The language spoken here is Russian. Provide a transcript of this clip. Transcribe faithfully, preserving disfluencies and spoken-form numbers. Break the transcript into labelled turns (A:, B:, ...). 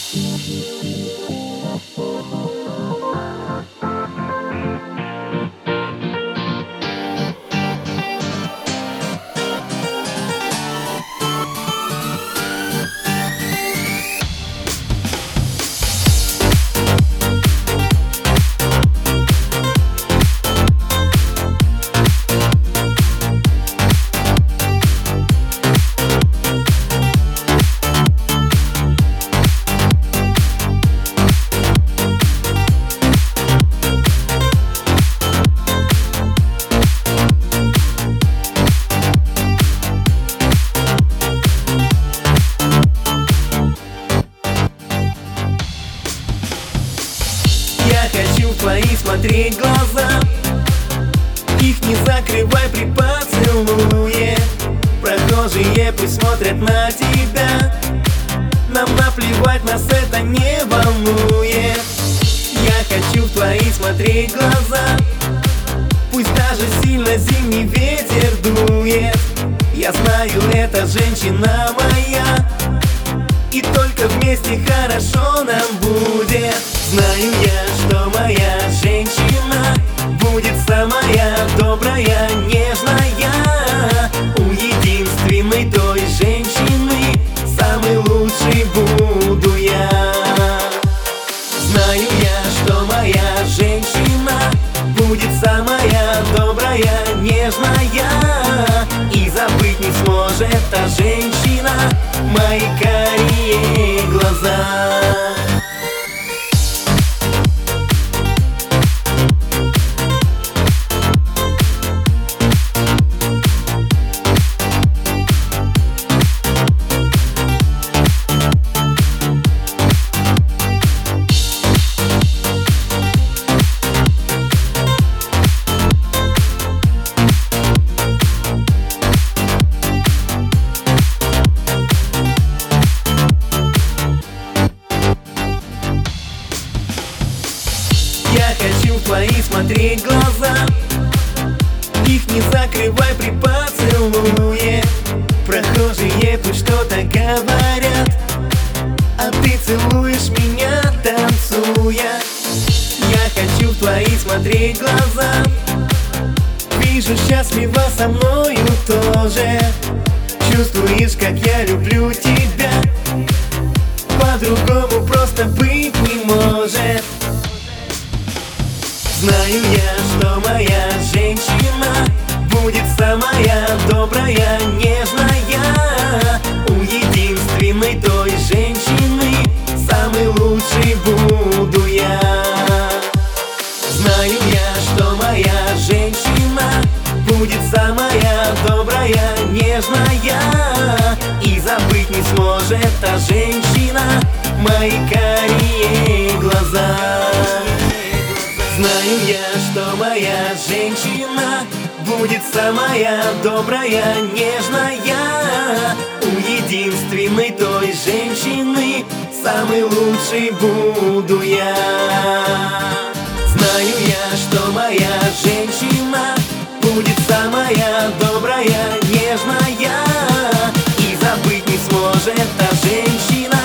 A: Я хочу в твои смотреть глаза, их не закрывай при поцелуе. Прохожие пусть смотрят на тебя, нам наплевать, нас это не волнует. Я хочу в твои смотреть глаза, пусть даже сильно зимний ветер дует. Я знаю, это женщина моя, и только вместе хорошо нам будет. Знаю я, что моя женщина будет самая добрая, нежная. У единственной той женщины самый лучший буду я. Знаю я, что моя женщина будет самая добрая, нежная. И забыть не сможет та женщина мои карие глаза. Я хочу в твои смотреть глаза, их не закрывай при поцелуе. Прохожие пусть что-то говорят, а ты целуешь меня, танцуя. Я хочу в твои смотреть глаза, вижу счастлива со мною тоже. Чувствуешь, как я люблю тебя, по-другому просто быть не может. Знаю я, что моя женщина будет самая добрая, нежная. У единственной той женщины самый лучший буду я. Знаю я, что моя женщина будет самая добрая, нежная. И забыть не сможет та женщина мои карие глаза. Знаю я, что моя женщина будет самая добрая, нежная. У единственной той женщины самый лучший буду я. Знаю я, что моя женщина будет самая добрая, нежная. И забыть не сможет та женщина